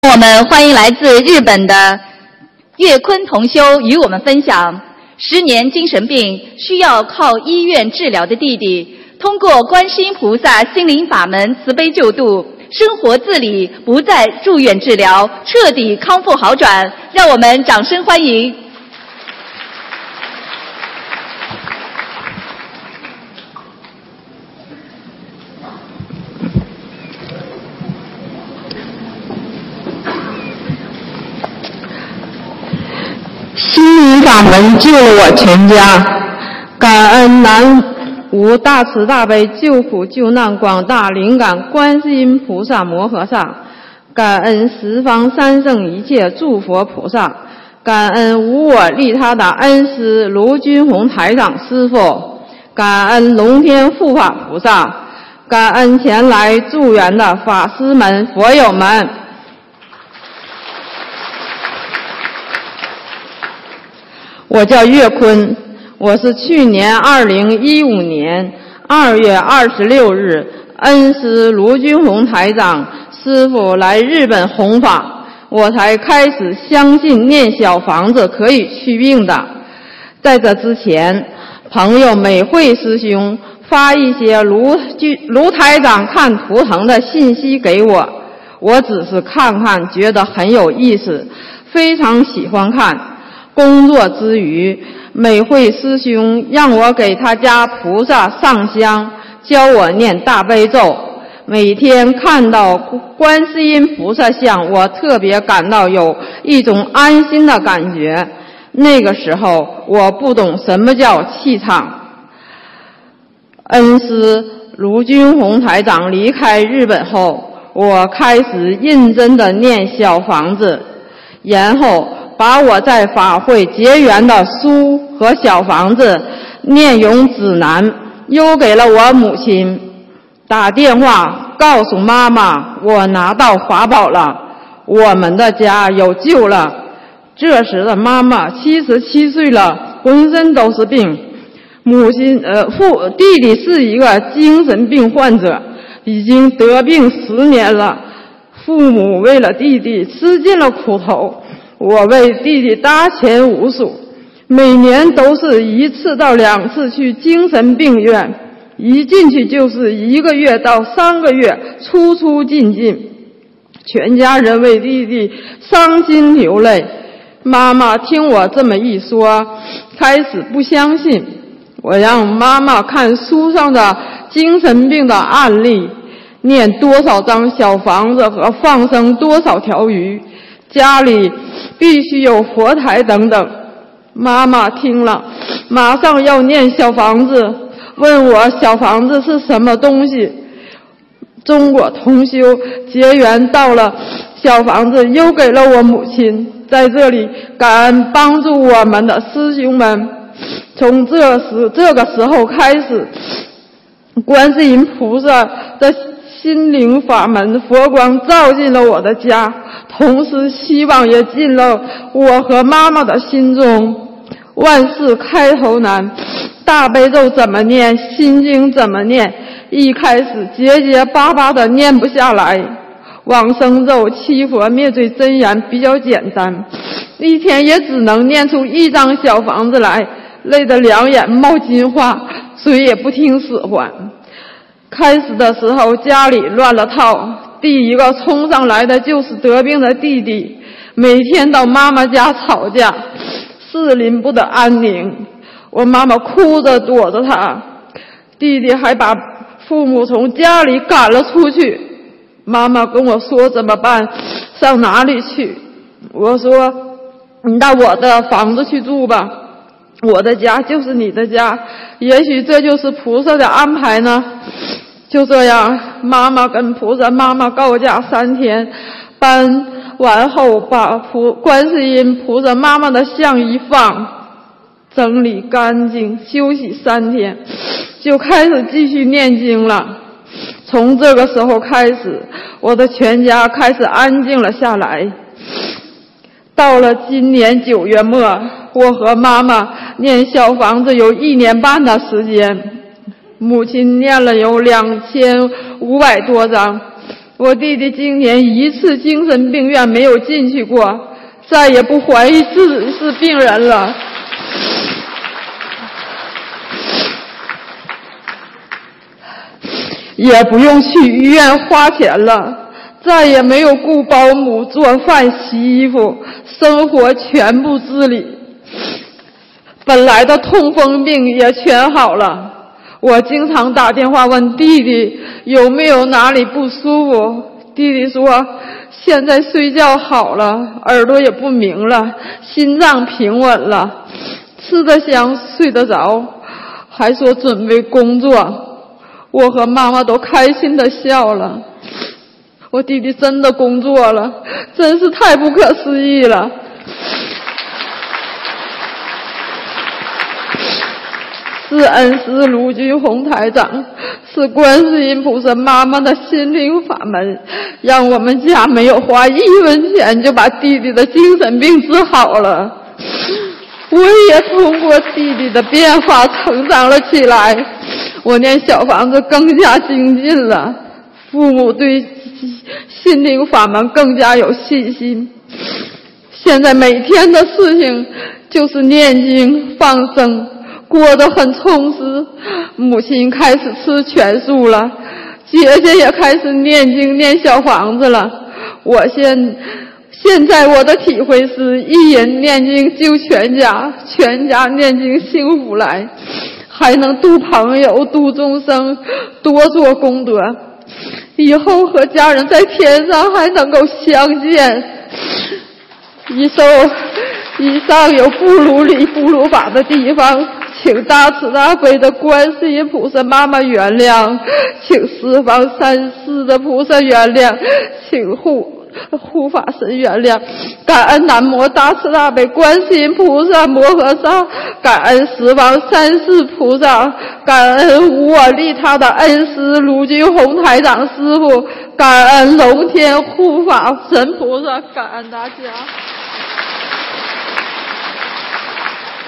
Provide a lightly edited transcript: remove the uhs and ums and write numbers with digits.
我们欢迎来自日本的岳坤同修与我们分享10年精神病需要靠医院治疗的弟弟，通过观世音菩萨心灵法门慈悲救度，生活自理，不再住院治疗，彻底康复好转。让我们掌声欢迎。 心灵法门救了我全家，感恩南无大慈大悲救苦救难广大灵感观世音菩萨摩诃萨，感恩十方三圣一切诸佛菩萨，感恩无我利他的恩师卢军宏台长师父，感恩龙天护法菩萨，感恩前来助缘的法师们佛友们。我叫岳坤，我是去年2015年2月26日恩师卢军宏台长师父来日本弘法，我才开始相信念小房子可以祛病的。在这之前，朋友美慧师兄发一些卢台长看图腾的信息给我，我只是看看，觉得很有意思，非常喜欢看。工作之余，美慧师兄让我给他家菩萨上香，教我念大悲咒。每天看到观世音菩萨像，我特别感到有一种安心的感觉。那个时候我不懂什么叫气场。恩师卢军宏台长离开日本后，我开始认真的念小房子，然后把我在法会结缘的书和小房子念咏指南邮给了我母亲，打电话告诉妈妈我拿到法宝了，我们的家有救了。这时的妈妈77岁了，浑身都是病。弟弟是一个精神病患者，已经得病10年了。父母为了弟弟吃尽了苦头，我为弟弟搭钱无数，每年都是1次到2次去精神病院，一进去就是1个月到3个月，出出进进，全家人为弟弟伤心流泪。妈妈听我这么一说，开始不相信。我让妈妈看书上的精神病的案例，念多少张小房子和放生多少条鱼，家里必须有佛台等等。妈妈听了，马上要念小房子，问我小房子是什么东西。中国同修结缘到了，小房子又给了我母亲。在这里感恩帮助我们的师兄们。从这个时候开始，观世音菩萨的心灵法门佛光照进了我的家，同时希望也进了我和妈妈的心中。万事开头难，大悲咒怎么念，心经怎么念，一开始结巴巴的念不下来。往生咒、七佛灭罪真言比较简单，一天也只能念出1张小房子来，累得2眼冒金花，谁也不听使唤。开始的时候家里乱了套，第一个冲上来的就是得病的弟弟，每天到妈妈家吵架，士林不得安宁。我妈妈哭着躲着他，弟弟还把父母从家里赶了出去。妈妈跟我说怎么办，上哪里去？我说你到我的房子去住吧，我的家就是你的家，也许这就是菩萨的安排呢。就这样，妈妈跟菩萨妈妈告假3天，搬完后把观世音菩萨妈妈的像一放，整理干净，休息3天，就开始继续念经了。从这个时候开始，我的全家开始安静了下来。到了今年9月末，我和妈妈念小房子有1年半的时间，母亲念了有2500多张， 我弟弟今年一次精神病院没有进去过，再也不怀疑自己是病人了。也不用去医院花钱了，再也没有雇保姆做饭洗衣服，生活全部自理。本来的痛风病也全好了。我经常打电话问弟弟有没有哪里不舒服，弟弟说现在睡觉好了，耳朵也不鸣了，心脏平稳了，吃得香睡得着，还说准备工作。我和妈妈都开心地笑了。我弟弟真的工作了，真是太不可思议了。是恩师卢军红台长，是观世音菩萨妈妈的心灵法门，让我们家没有花1文钱就把弟弟的精神病治好了。我也通过弟弟的变化成长了起来，我念小房子更加精进了，父母对心灵法门更加有信心。现在每天的事情就是念经放生，过得很充实。母亲开始吃全素了，姐姐也开始念经念小房子了。现在我的体会是，一人念经救全家，全家念经幸福来，还能度朋友度众生，多做功德，以后和家人在天上还能够相见。以上有不如理不如法的地方，请大慈大悲的观世音菩萨妈妈原谅，请十方三世的菩萨原谅，请护法神原谅。感恩南无大慈大悲观世音菩萨摩诃萨，感恩十方三世菩萨，感恩无我利他的恩师卢军红台长师父，感恩龙天护法神菩萨，感恩大家。